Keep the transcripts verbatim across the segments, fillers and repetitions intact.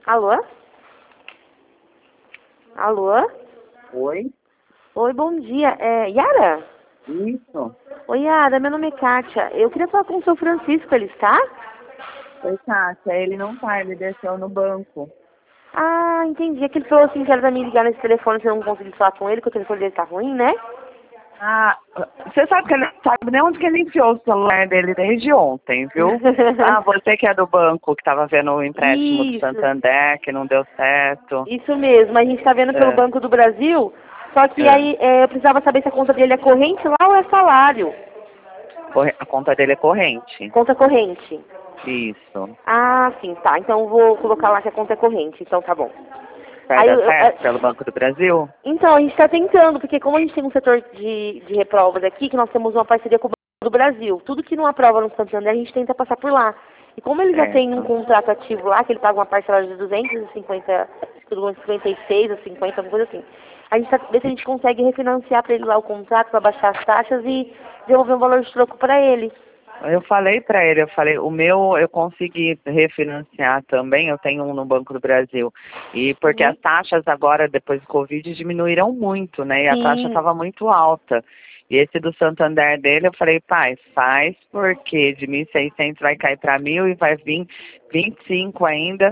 Alô? Alô? Oi? Oi, bom dia. É Yara? Isso. Oi, Yara, meu nome é Kátia. Eu queria falar com o seu Francisco, ele está? Oi, Kátia. Ele não tá, ele desceu no banco. Ah, entendi. É que ele falou assim que era pra me ligar nesse telefone se eu não conseguir falar com ele, que o telefone dele tá ruim, né? Ah, você sabe que ele não sabe nem onde que ele enfiou o celular dele desde ontem, viu? Ah, você que é do banco, que tava vendo o empréstimo do Isso, Santander, que não deu certo. isso mesmo. A gente tá vendo pelo É, Banco do Brasil, só que é. aí é, eu precisava saber se a conta dele é corrente lá ou é salário. Corre- A conta dele é corrente. Conta corrente. Isso. Ah, sim, tá. Então eu vou colocar lá que a conta é corrente, então tá bom. Vai Aí eu, dar eu- certo é- pelo Banco do Brasil? Então, a gente está tentando, porque como a gente tem um setor de, de reprovas aqui, que nós temos uma parceria com o Banco do Brasil. Tudo que não aprova no Santander, a gente tenta passar por lá. E como ele já tem um Certo. contrato ativo lá, que ele paga uma parcela de duzentos e cinquenta, cinquenta e seis ou cinquenta, alguma coisa assim. A gente está vendo se a gente consegue refinanciar para ele lá o contrato, para baixar as taxas e devolver um valor de troco para ele. Eu falei pra ele, eu falei, o meu eu consegui refinanciar também, eu tenho um no Banco do Brasil. E porque Uhum. as taxas agora, depois do Covid, diminuíram muito, né? E a taxa Sim. estava muito alta. E esse do Santander dele, eu falei, pai, faz porque de mil e seiscentos vai cair para mil e vai vir vinte e cinco ainda,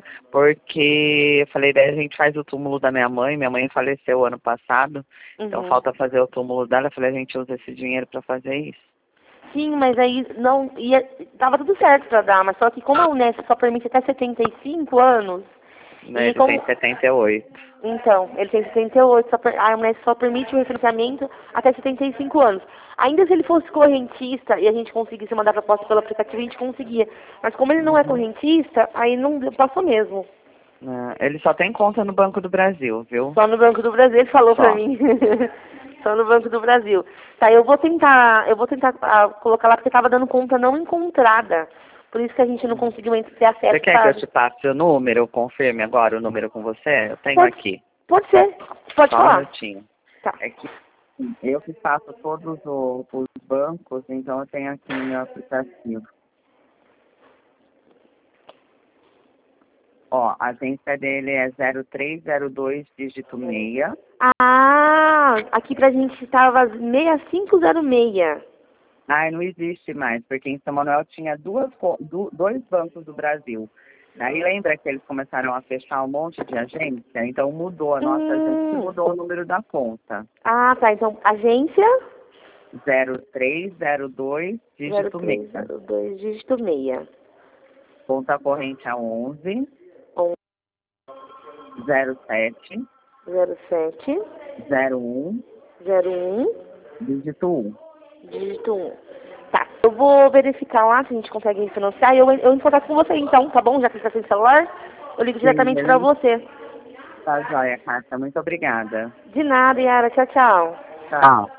porque eu falei, daí a gente faz o túmulo da minha mãe, minha mãe faleceu ano passado, então Uhum. falta fazer o túmulo dela, eu falei, a gente usa esse dinheiro para fazer isso. Sim, mas aí não ia, tava tudo certo pra dar, mas só que como a Unesco só permite até setenta e cinco anos, Né, e ele tem como setenta e oito. então, ele tem setenta e oito, só, per- a Unesco só permite o refinanciamento até setenta e cinco anos. Ainda se ele fosse correntista e a gente conseguisse mandar proposta pelo aplicativo, a gente conseguia. Mas como ele não é Uhum. correntista, aí não passou mesmo. É, ele só tem conta no Banco do Brasil, viu? Só no Banco do Brasil, ele falou pra Só. mim. Só no Banco do Brasil. Tá, eu vou tentar, eu vou tentar ah, colocar lá porque tava dando conta não encontrada. Por isso que a gente não conseguiu ainda ter Você acesso, quer que eu sabe? te passe o número? Eu confirme agora o número com você? Eu tenho Pode, aqui. pode ser. Pode Só um falar. minutinho. Tá. É que eu que faço todos o- os bancos, então eu tenho aqui no meu aplicativo. Ó, a agência dele é zero três zero dois, dígito seis. Ah, aqui pra gente estava seis cinco zero seis. Ai, não existe mais, porque em São Manuel tinha duas, co- du- dois bancos do Brasil. Aí lembra que eles começaram a fechar um monte de agência? Então mudou a nossa agência e Hum. mudou o número da conta. Ah, tá. Então, agência zero três zero dois, zero dígito três seis. zero dois, dígito seis. Conta corrente a onze, zero sete, zero sete zero um, zero um, dígito um. dígito um. Tá, eu vou verificar lá se a gente consegue refinanciar e eu, eu entro em contato com você então, tá bom? Já que você está sem celular, eu ligo diretamente pra Sim, você. tá joia, Cássia. Muito obrigada. De nada, Yara. Tchau, tchau. Tchau.